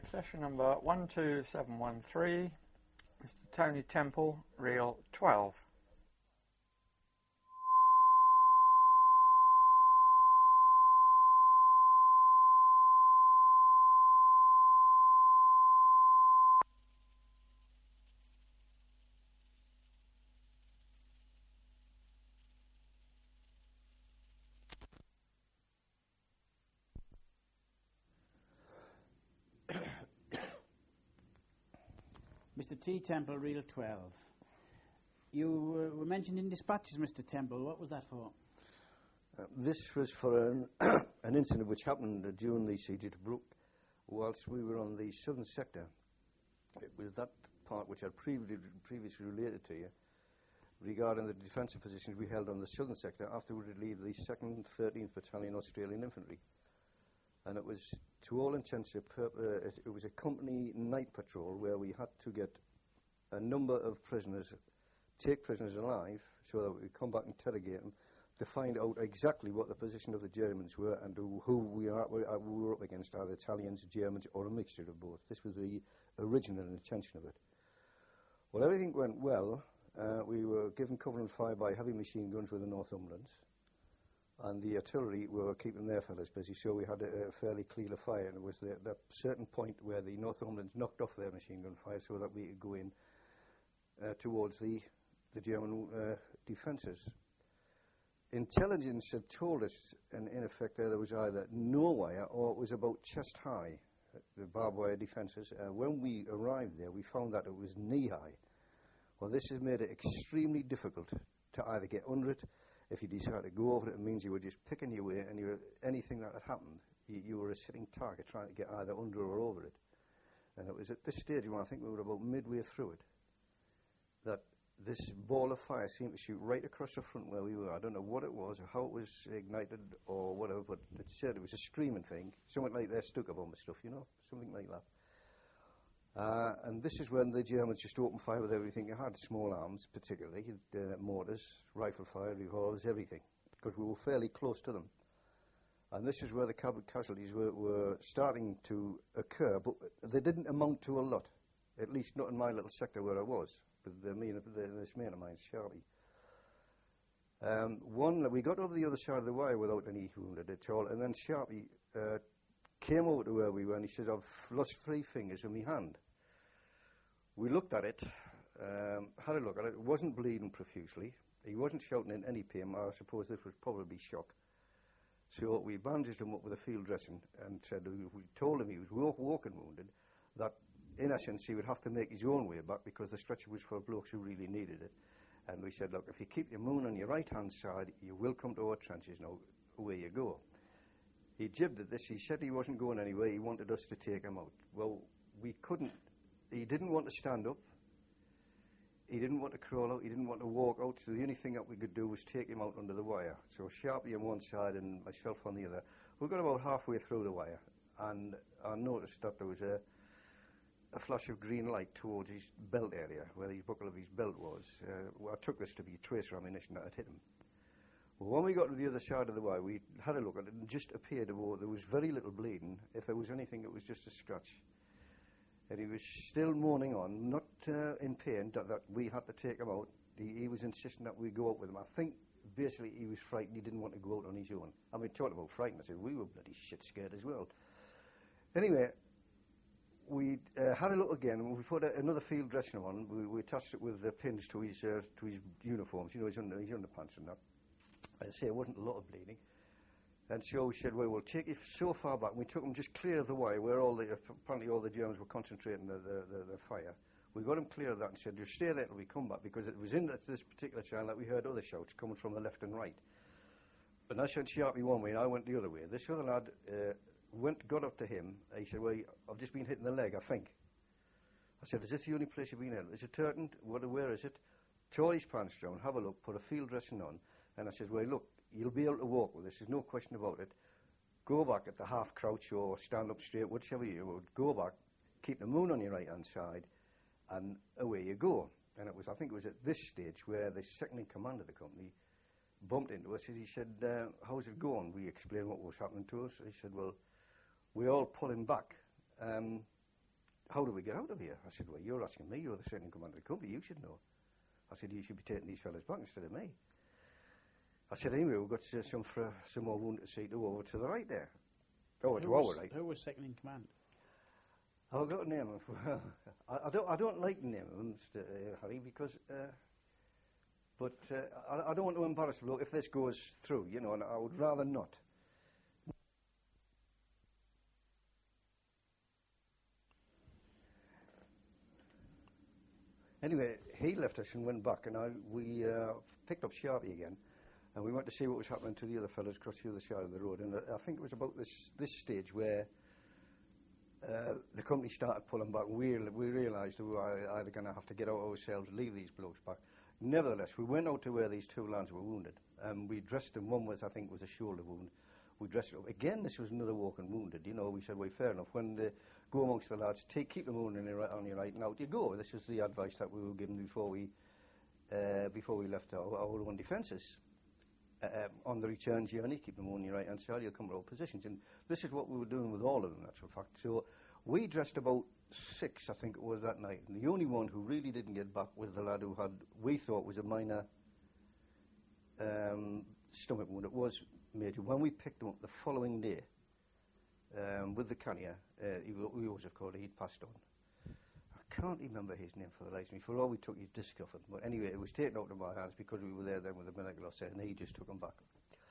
Accession number 12713, Mr. Tony Temple, reel 12. Mr. T. Temple, reel 12. You were mentioned in dispatches, Mr. Temple. What was that for? This was for an incident which happened during the siege of Tobruk whilst we were on the southern sector. It was that part which I previously related to you regarding the defensive positions we held on the southern sector after we relieved the 2nd 13th Battalion Australian Infantry. And it was, to all intents and purposes, it was a company night patrol where we had to get a number of prisoners, take prisoners alive, so that we could come back and interrogate them to find out exactly what the position of the Germans were and who we were up against, either Italians, Germans, or a mixture of both. This was the original intention of it. Well, everything went well. We were given cover and fire by heavy machine guns with the Northumberlands. And the artillery were keeping their fellows busy, so we had a fairly clear fire. And it was that certain point where the Northumberlands knocked off their machine gun fire so that we could go in towards the German defences. Intelligence had told us, in effect, there was either no wire or it was about chest high, the barbed wire defences. When we arrived there, we found that it was knee high. Well, this has made it extremely difficult to either get under it. If you decide to go over it, it means you were just picking your way, and anything that had happened, you were a sitting target trying to get either under or over it. And it was at this stage, when I think we were about midway through it, that this ball of fire seemed to shoot right across the front where we were. I don't know what it was or how it was ignited or whatever, but it said it was a streaming thing, something like they're stuck up on the stuff, something like that. And this is when the Germans just opened fire with everything you had, small arms particularly, mortars, rifle fire, revolvers, everything, because we were fairly close to them. And this is where the casualties were starting to occur, but they didn't amount to a lot, at least not in my little sector where I was, with this mate of mine, Charlie. We got over the other side of the wire without any wounded at all, and then Charlie came over to where we were and he said, I've lost 3 fingers in my hand. We looked at it, had a look at it. It wasn't bleeding profusely. He wasn't shouting in any pain. I suppose this was probably shock. So we bandaged him up with a field dressing and said, we told him he was walking wounded, that in essence he would have to make his own way back because the stretcher was for blokes who really needed it. And we said, look, if you keep your moon on your right-hand side, you will come to our trenches. Now, away you go. He jibbed at this. He said he wasn't going anywhere. He wanted us to take him out. Well, we couldn't. He didn't want to stand up. He didn't want to crawl out. He didn't want to walk out. So the only thing that we could do was take him out under the wire. So Sharpie on one side and myself on the other. We got about halfway through the wire, and I noticed that there was a flash of green light towards his belt area, where the buckle of his belt was. I took this to be tracer ammunition that had hit him. Well, when we got to the other side of the wire, we had a look at it, and it just appeared there was very little bleeding. If there was anything, it was just a scratch. And he was still moaning on, not in pain, that we had to take him out. He was insisting that we go out with him. I think, basically, he was frightened. He didn't want to go out on his own. I mean, talking about frightened, I said, we were bloody shit scared as well. Anyway, we had a look again, and we put another field dressing on. We attached it with the pins to his uniforms, his underpants and that. I say it wasn't a lot of bleeding. And so we said, well, we'll take you so far back. We took him just clear of the wire where apparently all the Germans were concentrating the fire. We got him clear of that and said, you stay there till we come back, because it was in this particular channel that we heard other shouts coming from the left and right. And I said Sharpie one way and I went the other way. This other lad got up to him. He said, well, I've just been hit in the leg, I think. I said, is this the only place you've been hit? Is it Turton? Where is it? Tore his pants down, have a look, put a field dressing on. And I said, well, look, you'll be able to walk with this. There's no question about it. Go back at the half crouch or stand up straight, whichever you would. Go back, keep the moon on your right-hand side, and away you go. And I think it was at this stage where the second in command of the company bumped into us. He said, how's it going? We explained what was happening to us. He said, well, we're all pulling back. how do we get out of here? I said, well, you're asking me. You're the second in command of the company. You should know. I said, you should be taking these fellas back instead of me. I said, anyway, we've got some more wounded to see to over to the right there. Oh, to our right. Who was second in command? I've got to name them. I don't like naming them, Harry, because... But I don't want to embarrass the bloke if this goes through, you know, and I would rather not. Anyway, he left us and went back, and we picked up Sharpie again, and we went to see what was happening to the other fellas across the other side of the road. And I think it was about this stage where the company started pulling back. We realised we were either going to have to get out ourselves, leave these blokes back. Nevertheless, we went out to where these two lads were wounded, and we dressed them. One was, I think, was a shoulder wound. We dressed it up. Again, this was another walking wounded. You know, we said, well, fair enough. When they go amongst the lads, keep them on your right, and out you go. This was the advice that we were given before we left our own defences. On the return journey, keep them on your right-hand side, you'll come to our positions. And this is what we were doing with all of them, in actual fact. So we dressed about 6, I think it was, that night. And the only one who really didn't get back was the lad who had, we thought, was a minor stomach wound. It was major. When we picked him up the following day with the carrier, he was, of course, he'd passed on. I can't remember his name for the life of me. For all we took his disc off him. But anyway, it was taken out of my hands because we were there then with the medical officer, and he just took him back.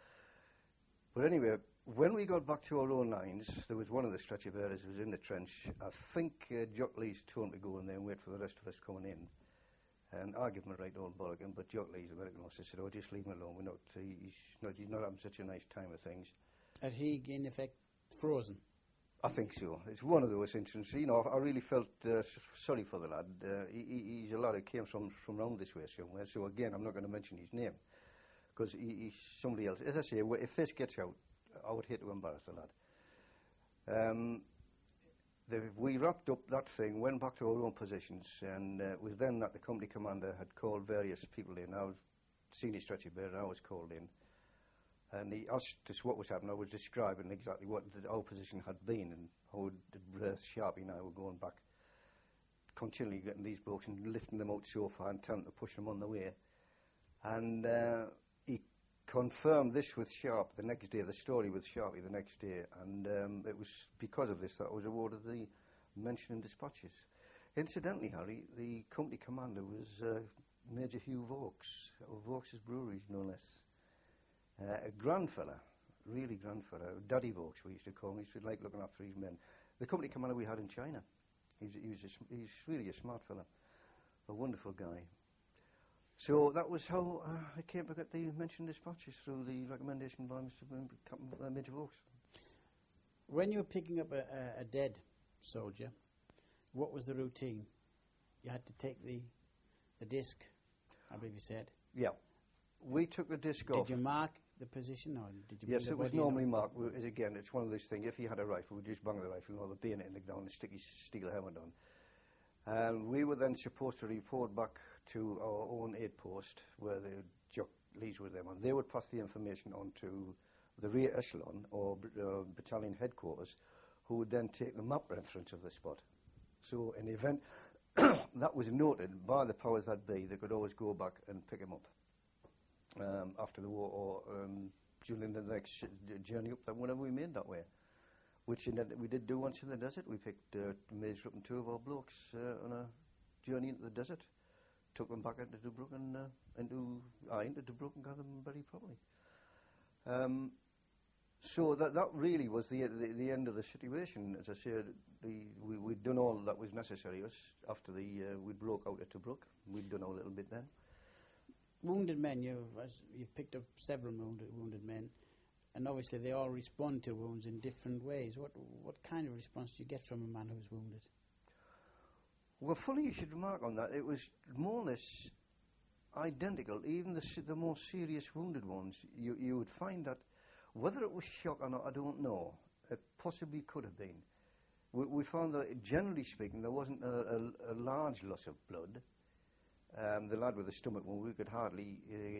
But anyway, when we got back to our own lines, there was one of the stretcher bearers who was in the trench. I think Jock Lee's told him to go in there and wait for the rest of us coming in. And I gave him a right old bollocking, but Jock Lee's the medical officer said, oh, just leave him alone. He's not having such a nice time of things. Had he, in effect, frozen? I think so. It's one of those instances. You know, I really felt sorry for the lad. He's a lad who came from round this way somewhere. So again, I'm not going to mention his name because he's somebody else. As I say, if this gets out, I would hate to embarrass the lad. We wrapped up that thing, went back to our own positions, and it was then that the company commander had called various people in. I was senior stretcher bearer, and I was called in. And he asked us what was happening. I was describing exactly what our position had been and how Sharpie and I were going back, continually getting these blokes and lifting them out so far and telling them to push them on the way. And he confirmed this with Sharp the next day, the story with Sharpie the next day. And it was because of this that I was awarded the mention in dispatches. Incidentally, Harry, the company commander was Major Hugh Vaux, of Vaux's Breweries, no less. A grand fella, really grand fella. Daddy Vaux, we used to call him. He used to like looking after his men. The company commander we had in China. He's really a smart fella, a wonderful guy. So that was how I came to get the mentioned dispatches through the recommendation by Major Vaux. When you were picking up a dead soldier, what was the routine? You had to take the disc, I believe you said. Yeah. We took the disc off. Did you mark the position, or did you? Yes, it was normally marked. Again, it's one of those things. If he had a rifle, we'd just bang the rifle or the bayonet in the ground and stick his steel helmet on. And we were then supposed to report back to our own aid post, where the Jock Lees were there. And they would pass the information on to the rear echelon or battalion headquarters, who would then take the map reference of the spot. So in the event that was noted by the powers that be, they could always go back and pick him up. After the war or during the next journey up, whenever we made that way. Which we did do once in the desert. We picked Major up and 2 of our blokes on a journey into the desert. Took them back into Tobruk and into Tobruk and got them very properly. So that really was the end of the situation. As I said, we'd done all that was necessary after we broke out at Tobruk. We'd done our little bit then. Wounded men, you've picked up several wounded men, and obviously they all respond to wounds in different ways. What kind of response do you get from a man who's wounded? Well, funny you should remark on that. It was more or less identical. Even the more serious wounded ones, you would find that whether it was shock or not, I don't know. It possibly could have been. We found that, generally speaking, there wasn't a large loss of blood. The lad with the stomach wound, we could hardly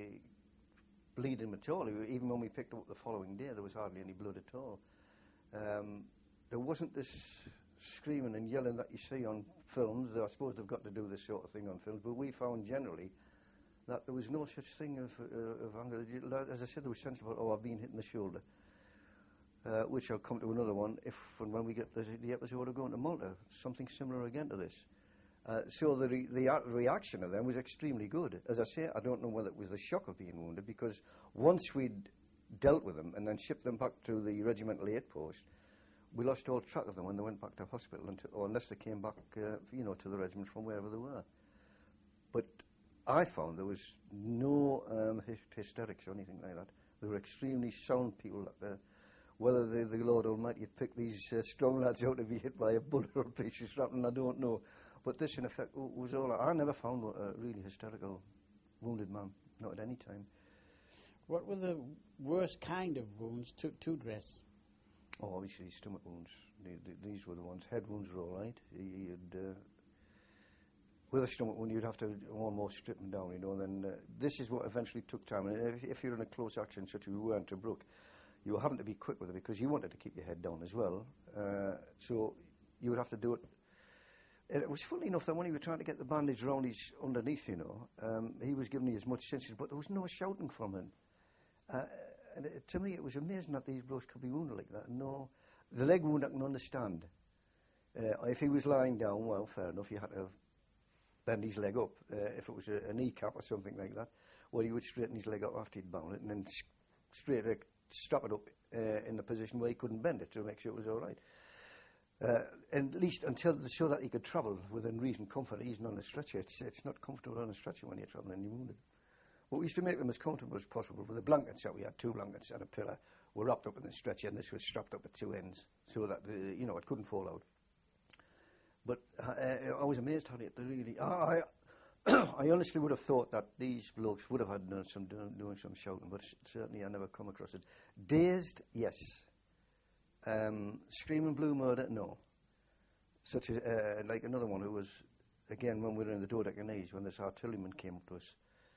bleed him at all. Even when we picked him up the following day, there was hardly any blood at all. There wasn't this screaming and yelling that you see on films. I suppose they've got to do this sort of thing on films, but we found generally that there was no such thing of anger. As I said, there was sensible, oh, I've been hit in the shoulder, which I'll come to another one if and when we get the episode of going to Malta. Something similar again to this. So the reaction of them was extremely good. As I say, I don't know whether it was the shock of being wounded, because once we'd dealt with them and then shipped them back to the regimental aid post, we lost all track of them when they went back to hospital, or unless they came back, to the regiment from wherever they were. But I found there was no hysterics or anything like that. They were extremely sound people. Whether the Lord Almighty had picked these strong lads out to be hit by a bullet or a piece of shrapnel, I don't know. But this, in effect, was all. I never found a really hysterical wounded man, not at any time. What were the worst kind of wounds to dress? Oh, obviously stomach wounds. These were the ones. Head wounds were all right. With a stomach wound, you'd have to almost strip them down, and then this is what eventually took time. And if you're in a close action, such as we were in Tobruk, you were having to be quick with it because you wanted to keep your head down as well. So you would have to do it. It was funny enough that when he was trying to get the bandage round his underneath, he was giving me as much sense, but there was no shouting from him. And to me, it was amazing that these blokes could be wounded like that. No, the leg wound I can understand. If he was lying down, well, fair enough, you had to bend his leg up. If it was a kneecap or something like that, well, he would straighten his leg up after he'd bound it and then straight stop it up in the position where he couldn't bend it to make sure it was all right. And at least so that he could travel within reason, comfort, easing on the stretcher. It's not comfortable on a stretcher when you're travelling and you're wounded. But we used to make them as comfortable as possible with the blankets that we had. 2 blankets and a pillow were wrapped up in the stretcher, and this was strapped up at 2 ends so that it couldn't fall out. But I was amazed how it really. I honestly would have thought that these blokes would have had doing some shouting, but certainly I never come across it. Dazed, yes. Screaming blue murder, no. Such as like another one who was, again, when we were in the Dodecanese, when this artilleryman came up to us,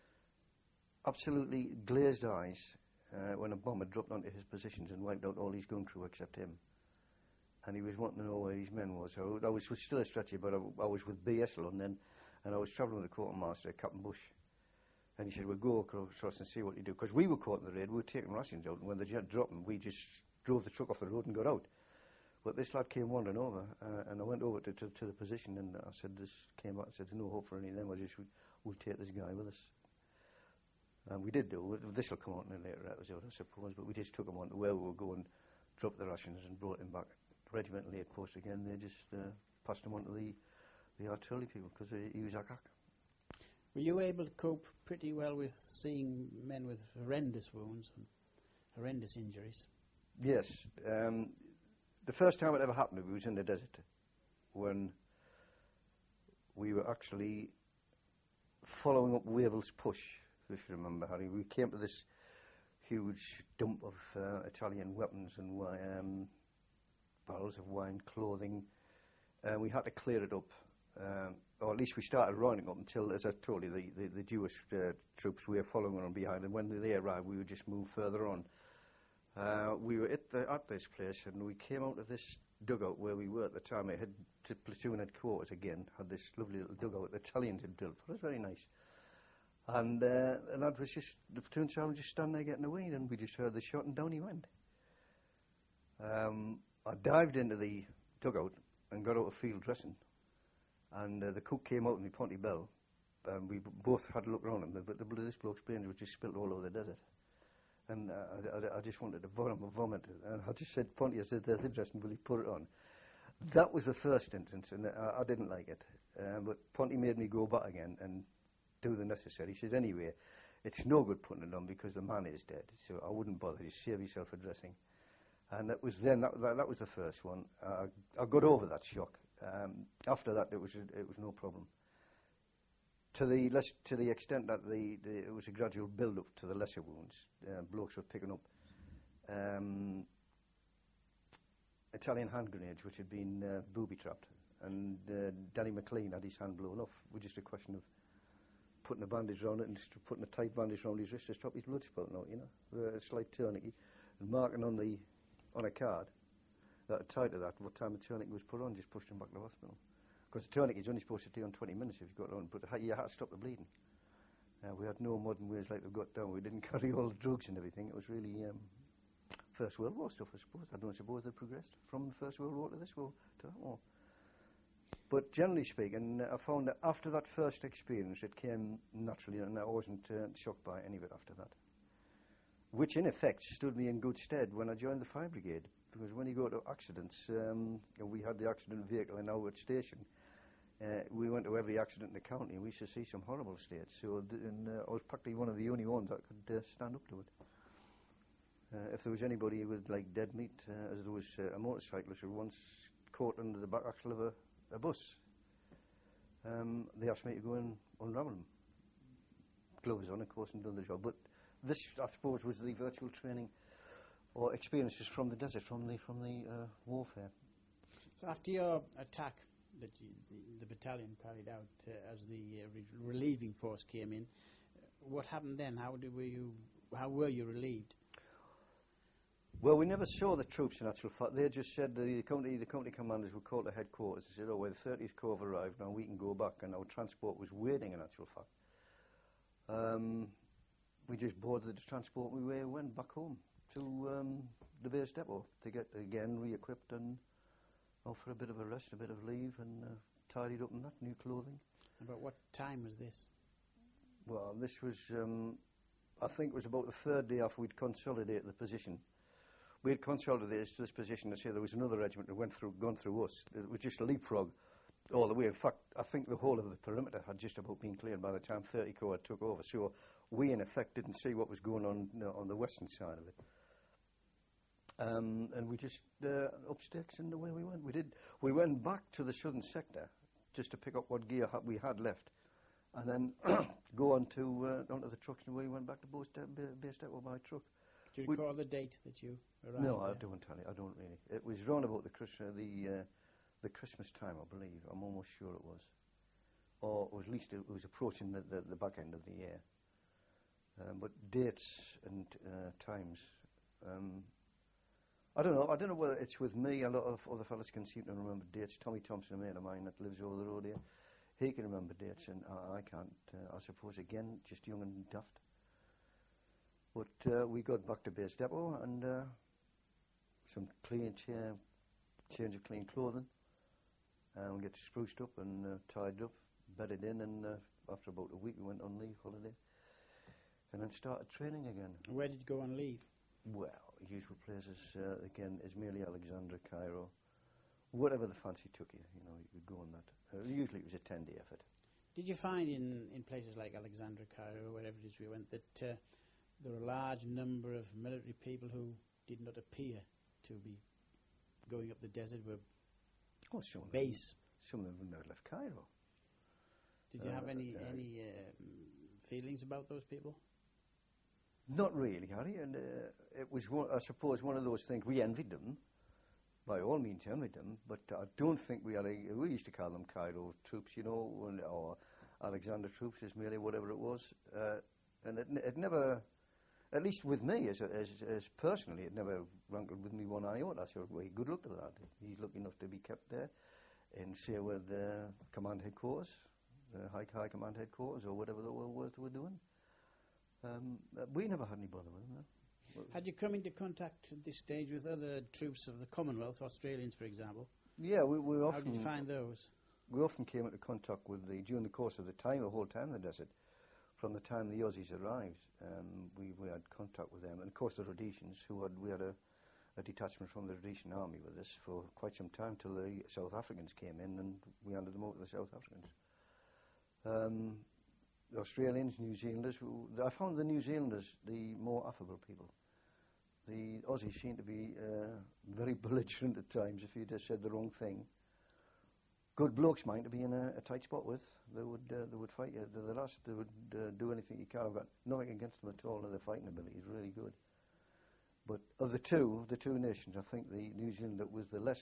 absolutely glazed eyes when a bomb had dropped onto his positions and wiped out all his gun crew except him. And he was wanting to know where his men was. So I was still a stretcher, but I was with B.S. London, and I was travelling with the quartermaster, Captain Bush. And he said, we'll go across and see what you do. Because we were caught in the raid, we were taking rations out, and when the jet dropped them, we just drove the truck off the road and got out. But this lad came wandering over, and I went over to the position, and I said, came back and said, there's no hope for any of them, we'll take this guy with us. And we did do. This will come out in a later episode, I suppose, but we just took him on to where we were going, dropped the rations and brought him back. Regimental aid post again, they just passed him on to the artillery people because he was ACAC. Were you able to cope pretty well with seeing men with horrendous wounds and horrendous injuries? Yes. The first time it ever happened to me was in the desert when we were actually following up Wavell's push, if you remember, Harry. We came to this huge dump of Italian weapons and barrels of wine, clothing. We had to clear it up, or at least we started rounding up until, as I told you, the Jewish troops, we were following on behind, and when they arrived, we would just move further on. We were at this place, and we came out of this dugout where we were at the time. It had platoon headquarters again, had this lovely little dugout the Italians had built. It was very nice. And that was just, the platoon sergeant just standing there getting away, and we just heard the shot, and down he went. I dived into the dugout and got out of field dressing, and the cook came out in the Ponty Bell, and we both had a look around him, but this bloke's brains was just spilt all over the desert. And I just wanted to vomit, and I just said, Ponty, I said, there's interesting, will you put it on? That was the first instance, and I didn't like it. But Ponty made me go back again and do the necessary. He said, anyway, it's no good putting it on because the man is dead, so I wouldn't bother, just save yourself a dressing. And that was then, that was the first one. I got over that shock. After that, it was no problem. To the extent that it was a gradual build-up to the lesser wounds. Blokes were picking up Italian hand grenades, which had been booby-trapped, and Danny McLean had his hand blown off. It was just a question of putting a bandage around it and putting a tight bandage around his wrist to stop his blood spouting out, a slight tourniquet, and marking on a card that tied to that, what time the tourniquet was put on, just pushed him back to the hospital. Because the tourniquet is only supposed to stay on 20 minutes if you've got it on, but you had to stop the bleeding. We had no modern ways like they've got down. We didn't carry all the drugs and everything. It was really First World War stuff, I suppose. I don't suppose they progressed from the First World War to this war, to that war. But generally speaking, I found that after that first experience, it came naturally, and I wasn't shocked by any of it after that. Which, in effect, stood me in good stead when I joined the fire brigade. Because when you go to accidents, and we had the accident vehicle in our station, we went to every accident in the county, and we used to see some horrible states. So I was practically one of the only ones that could stand up to it. If there was anybody with like dead meat, as there was a motorcyclist who once caught under the back axle of a bus, they asked me to go and unravel him. Gloves on, of course, and done the job. But this, I suppose, was the virtual training or experiences from the desert, from the warfare. So after your attack that the battalion carried out as the relieving force came in, what happened then? How were you relieved? Well, we never saw the troops, in actual fact. They just said the company commanders were called to headquarters. They said, oh, well, the 30th Corps have arrived, now we can go back, and our transport was waiting, in actual fact. We just boarded the transport and we went back home to the base depot to get, again, re-equipped and for a bit of a rest, a bit of leave, and tidied up in that, new clothing. About what time was this? Well, this was, I think it was about the third day after we'd consolidated the position. We had consolidated to this position to say there was another regiment that gone through us. It was just a leapfrog all the way. In fact, I think the whole of the perimeter had just about been cleared by the time 30 Corps took over. So we, in effect, didn't see what was going on the western side of it. And we just up sticks and away we went. We went back to the southern sector just to pick up what gear we had left, and then go onto the trucks, and we went back to base depot by truck. Do you recall the date that you arrived? No, there? I don't, Tally. I don't really. It was round about the Christmas time, I believe. I'm almost sure it was, or at least it was approaching the back end of the year. But dates and times, I don't know. I don't know whether it's with me. A lot of other fellas can seem to remember dates. Tommy Thompson, a mate of mine that lives over the road here, he can remember dates, and I can't. I suppose again, just young and daft. But we got back to base depot and some change of clean clothing. We get spruced up and tied up, bedded in, and after about a week we went on leave holiday, and then started training again. Where did you go on leave? Well, usual places again, Ismailia, Alexandria, Cairo, whatever the fancy took you. You know, you could go on that. Usually it was a 10-day effort. Did you find in places like Alexandria, Cairo, wherever it is we went, that there were a large number of military people who did not appear to be going up the desert, were base? Some of them never left Cairo. Did you have any feelings about those people? Not really, Harry, and it was, I suppose, one of those things. We envied them, by all means envied them, but I don't think we used to call them Cairo troops, you know, or Alexander troops, Ismailia, whatever it was, and it never, at least with me, as personally, it never rankled with me one iota. I said, well, good luck to that. He's lucky enough to be kept there, and say with the command headquarters, high command headquarters, or whatever the world were doing. We never had any bother with them. No. Had you come into contact at this stage with other troops of the Commonwealth, Australians, for example? Yeah, we often. How did you find those? We often came into contact with during the course of the whole time in the desert. From the time the Aussies arrived, we had contact with them, and of course the Rhodesians, we had a detachment from the Rhodesian army with us for quite some time till the South Africans came in, and we handed them over to the South Africans. The Australians, New Zealanders, I found the New Zealanders the more affable people. The Aussies seemed to be very belligerent at times if you just said the wrong thing. Good blokes, mind, to be in a tight spot with. They would fight you. They would do anything you can. I've got nothing against them at all, and their fighting ability is really good. But of the two nations, I think the New Zealand that was the less,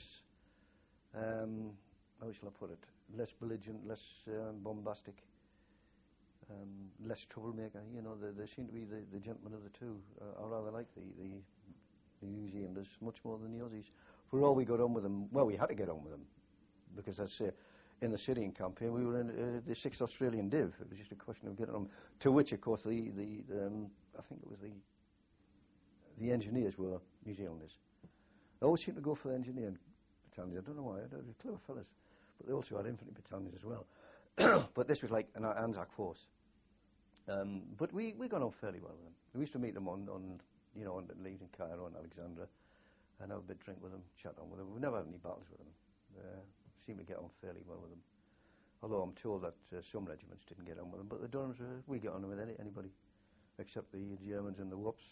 how shall I put it, less belligerent, less bombastic, less troublemaker. You know, they seem to be the gentlemen of the two. I rather like the New Zealanders much more than the Aussies, for all we got on with them, well, we had to get on with them, because as I say, in the Syrian campaign, we were in the 6th Australian Div. It was just a question of getting on. To which, of course, I think it was the engineers were New Zealanders. They always seemed to go for the engineering battalions. I don't know why. They're clever fellas. But they also had infantry battalions as well. But this was like an Anzac force. But we got on fairly well with them. We used to meet them on leaves in Cairo and Alexandria, and have a bit drink with them, chat on with them. We've never had any battles with them. Seem to get on fairly well with them. Although I'm told that some regiments didn't get on with them, but the Durhams, we get on with anybody, except the Germans and the Whoops.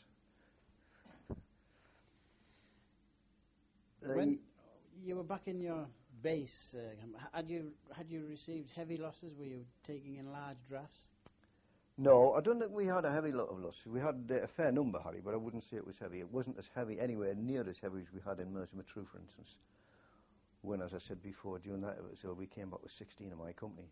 When you were back in your base, had you received heavy losses? Were you taking in large drafts? No, I don't think we had a heavy lot of losses. We had a fair number, Harry, but I wouldn't say it was heavy. It wasn't as heavy, anywhere near as heavy as we had in Mercer Matru, for instance. When, as I said before, during that, so we came back with 16 of my company.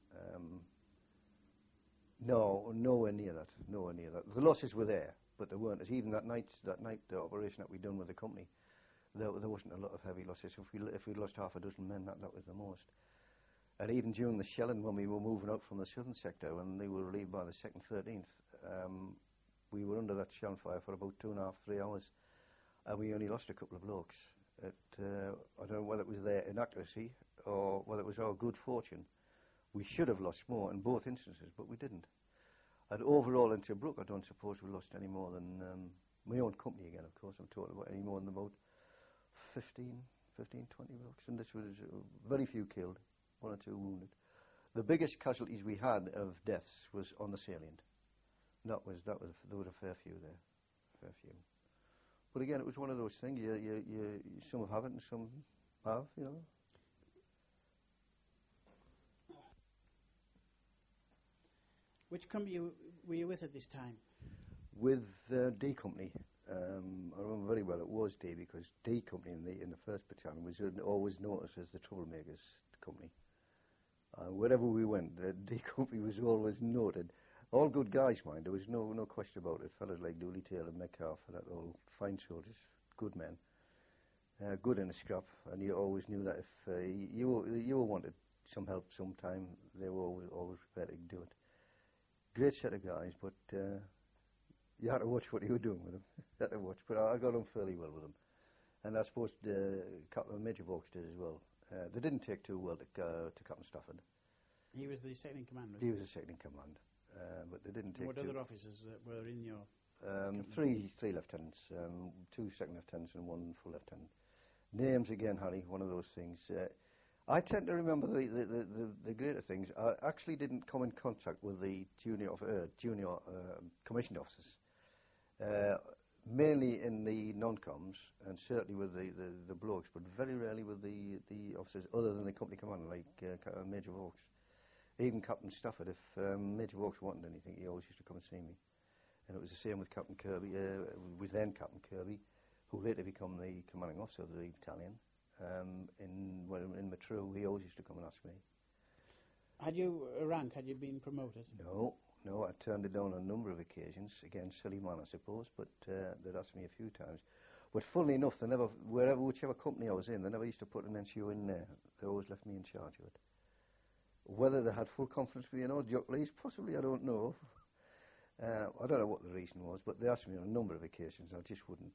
No, nowhere near that. Nowhere near that. The losses were there, but they weren't. As even that night, the operation that we'd done with the company, there wasn't a lot of heavy losses. If we'd lost half a dozen men, that was the most. And even during the shelling, when we were moving out from the southern sector, when they were relieved by the 2nd, 13th, we were under that shell fire for about 2.5, 3 hours, and we only lost a couple of blokes. I don't know whether it was their inaccuracy or whether it was our good fortune. We should have lost more in both instances, but we didn't. And overall in Tobruk, I don't suppose we lost any more than my own company again, of course. I'm talking about any more than about 15, 20 blokes. And this was very few killed, 1 or 2 wounded. The biggest casualties we had of deaths was on the salient. There was a fair few there, fair few. But again, it was one of those things. Some have it and some have, you know. Which company were you with at this time? With D Company. I remember very well it was D, because D Company in the 1st Battalion was always noticed as the troublemakers company. Wherever we went, the D Company was always noted. All good guys, mind. There was no question about it. Fellas like Dooley, Taylor, Metcalf, and that, all fine soldiers, good men, good in the scrap. And you always knew that if you wanted some help sometime, they were always prepared to do it. Great set of guys, but you had to watch what you were doing with them. You had to watch. But I got on fairly well with them. And I suppose Major Vaux did as well. They didn't take too well to Captain Stafford. He was the second in command, He was the second in command. But they didn't take What other officers were in your... three lieutenants, 2 second lieutenants and 1 full lieutenant. Names again, Harry, one of those things. I tend to remember the greater things. I actually didn't come in contact with the junior commissioned officers, mainly in the non-coms, and certainly with the blokes, but very rarely with the officers other than the company commander, like Major Vaux. Even Captain Stafford, if Major Vaux wanted anything, he always used to come and see me. And it was the same with Captain Kirby, with then Captain Kirby, who later became the commanding officer of the battalion. In Matru, he always used to come and ask me. Had you a rank? Had you been promoted? No, I turned it down on a number of occasions. Again, silly man, I suppose, but they'd asked me a few times. But funnily enough, they never, whichever company I was in, they never used to put an NCO in there. They always left me in charge of it. Whether they had full confidence in me or not, Jockleys, possibly, I don't know. I don't know what the reason was, but they asked me on a number of occasions. I just wouldn't.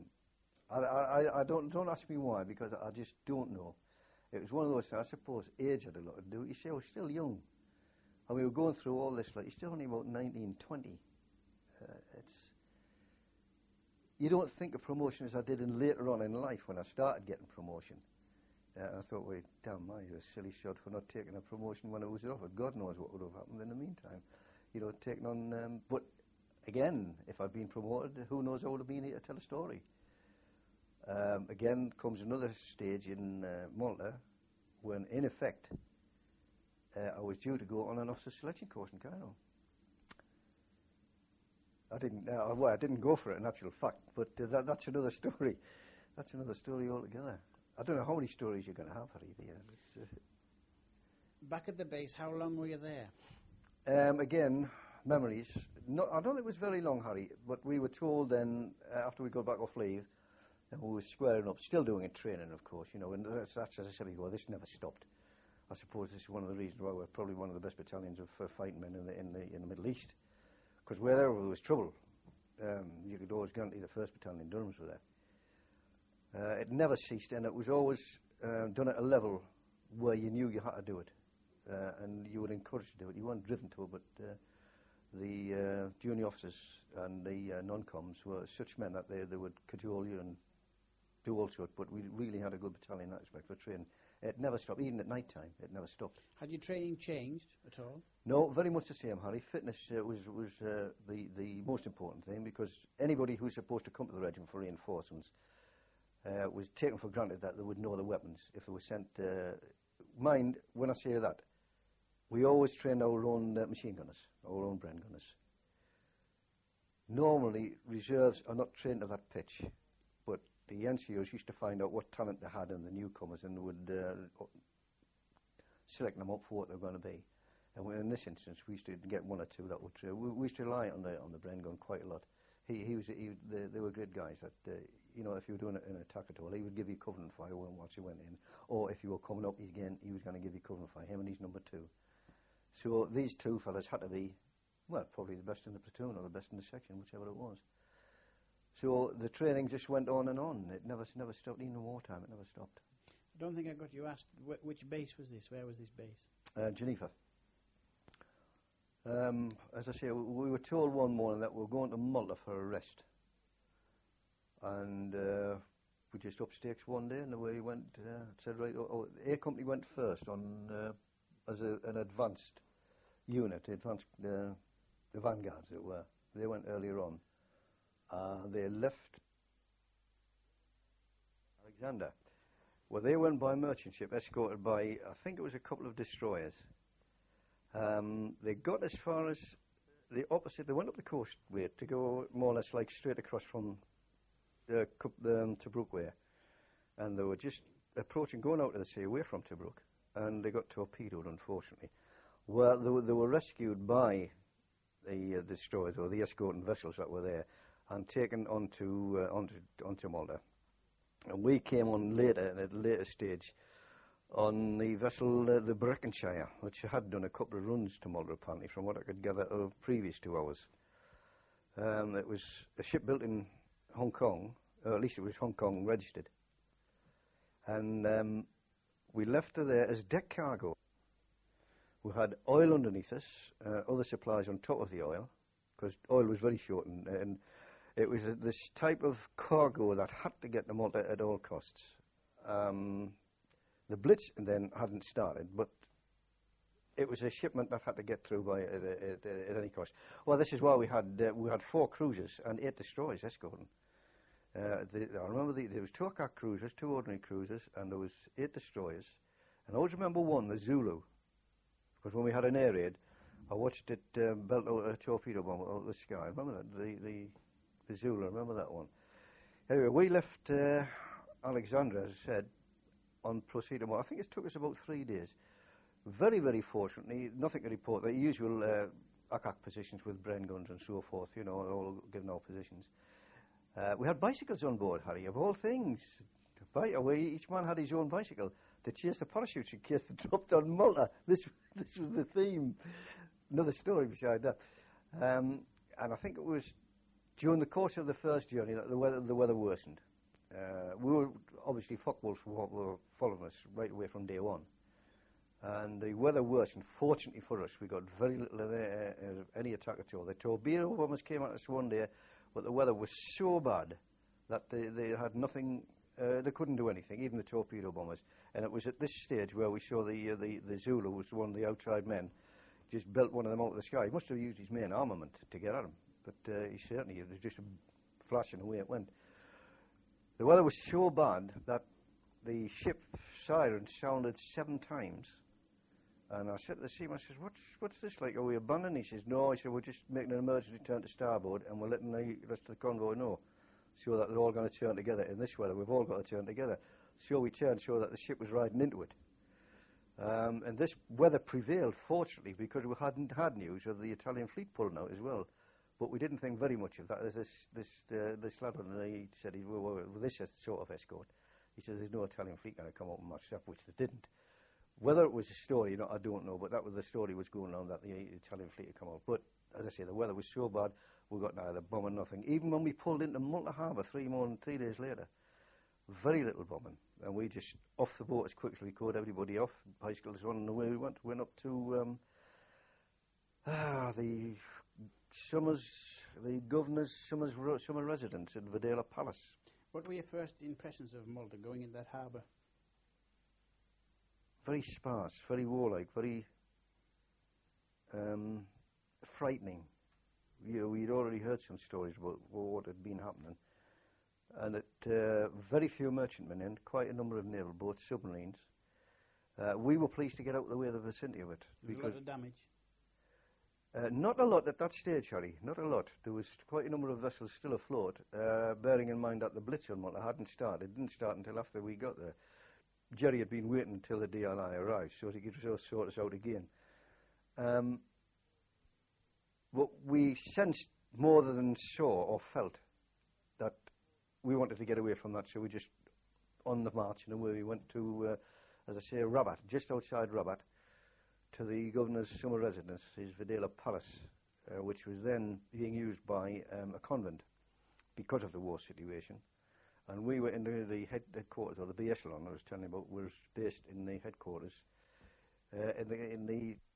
I don't ask me why, because I just don't know. It was one of those things. I suppose age had a lot to do. You see, I was still young, and we were going through all this. Like, you're still only about 19, 20. You don't think of promotion as I did later on in life when I started getting promotion. I thought, wait, damn, you're a silly shot for not taking a promotion when it was offered. God knows what would have happened in the meantime. You know, taking on... but, again, if I'd been promoted, who knows, I would have been here to tell a story. Again, comes another stage in Malta when, in effect, I was due to go on an officer selection course in Cairo. I didn't go for it, in actual fact, but that's another story. That's another story altogether. I don't know how many stories you're going to have, Harry. Back at the base, how long were you there? Again, memories. No, I don't think it was very long, Harry, but we were told then, after we got back off leave, And we were squaring up, still doing it training, of course, you know, and that's as I said before, this never stopped. I suppose this is one of the reasons why we're probably one of the best battalions of fighting men in the Middle East. Because wherever there was trouble, you could always guarantee the 1st Battalion in Durhams were there. It never ceased, and it was always done at a level where you knew you had to do it. And you were encouraged to do it. You weren't driven to it, but the junior officers and the non-coms were such men that they would cajole you and do all sorts, but we really had a good battalion in that respect for training. It never stopped, even at night time, it never stopped. Had your training changed at all? No, very much the same, Harry. Fitness was the most important thing, because anybody who was supposed to come to the regiment for reinforcements was taken for granted that they would know the weapons if they were sent. Mind, when I say that, we always trained our own machine gunners, our own Bren gunners. Normally, reserves are not trained to that pitch, but the NCOs used to find out what talent they had in the newcomers and would select them up for what they were going to be. And in this instance, we used to get one or two that would. We used to rely on the Bren gun quite a lot. They were great guys. That you know, if you were doing an attack at all, he would give you covenant fire once you went in, or if you were coming up again, he was going to give you covenant fire. Him and he's number 2. So these two fellas had to be, well, probably the best in the platoon or the best in the section, whichever it was. So the training just went on and on. It never stopped. Even in wartime, it never stopped. I don't think I got you asked which base was this. Where was this base? Geneva. As I say, we were told one morning that we were going to Malta for a rest. And we just up stakes one day, and away we went. Said, right, A Company went first on as an advanced unit, the vanguards, as it were. They went earlier on. They left Alexander. Well, they went by merchant ship, escorted by, I think it was a couple of destroyers. They got as far as the opposite. They went up the coast way to go more or less like straight across from Tobruk way, and they were just approaching, going out to the sea away from Tobruk, and they got torpedoed, unfortunately. Well, they were rescued by the destroyers or the escorting vessels that were there, and taken onto Malta. And we came on later, at a later stage, on the vessel, the Breckenshire, which had done a couple of runs to Malta, apparently, from what I could gather of previous to ours. It was a ship built in Hong Kong, or at least it was Hong Kong registered. And we left her there as deck cargo. We had oil underneath us, other supplies on top of the oil, because oil was very short, and it was this type of cargo that had to get to Malta at all costs. The Blitz then hadn't started, but it was a shipment that had to get through by at any cost. Well, this is why we had 4 cruisers and 8 destroyers escorting. I remember there was 2 attack cruisers, 2 ordinary cruisers, and there was 8 destroyers. And I always remember one, the Zulu, because when we had an air raid, I watched it belt out a torpedo bomb out of the sky. I remember that, the Zulu, I remember that one. Anyway, we left Alexandria, as I said, on Procedure. I think it took us about 3 days. Very, very fortunately, nothing to report. The usual ACAC positions with Bren guns and so forth, you know, all given our positions. We had bicycles on board, Harry, of all things. Each man had his own bicycle to chase the parachutes in case they dropped on Malta. This was the theme. Another story beside that. And I think it was during the course of the first journey that the weather worsened. We were obviously Focke-Wulfs were following us right away from day one. And the weather worsened. Fortunately for us, we got very little of any attack at all. The torpedo bombers came at us one day, but the weather was so bad that they had nothing, they couldn't do anything, even the torpedo bombers. And it was at this stage where we saw the Zulu, was one of the outside men, just built one of them out of the sky. He must have used his main armament to get at him, but he certainly, it was just flashing away it went. The weather was so bad that the ship siren sounded 7 times. And I said to the seaman, I said, what's this like? Are we abandoning? He says, no. I said, we're just making an emergency turn to starboard and we're letting the rest of the convoy know so that they're all going to turn together. In this weather, we've all got to turn together. So we turned so that the ship was riding into it. And this weather prevailed, fortunately, because we hadn't had news of the Italian fleet pulling out as well. But we didn't think very much of that. There's this lad on the, he said, well, this is sort of escort. He said, there's no Italian fleet going to come up and match up, which they didn't. Whether it was a story or not, I don't know, but that was the story was going on that the Italian fleet had come up. But, as I say, the weather was so bad, we got neither bombing, nothing. Even when we pulled into Malta Harbour 3 days later, very little bombing. And we just, off the boat as quick as we could, everybody off, bicycles on, and away we went. Went up to the governor's summer residence at Videla Palace. What were your first impressions of Malta going in that harbour? Very sparse, very warlike, very frightening. You know, we'd already heard some stories about what had been happening. And very few merchantmen in, quite a number of naval boats, submarines. We were pleased to get out of the way of the vicinity of it. There was a lot of damage? Not a lot at that stage, Harry, not a lot. There was quite a number of vessels still afloat, bearing in mind that the Blitz on Malta hadn't started. It didn't start until after we got there. Jerry had been waiting until the DLI arrived so he could sort us out again. But we sensed more than saw or felt that we wanted to get away from that, so we just, on the march and away we went to, as I say, Rabat, just outside Rabat, to the governor's summer residence, his Videla Palace, which was then being used by a convent because of the war situation. And we were in the headquarters, or the B echelon I was telling you about, was based in the headquarters, in the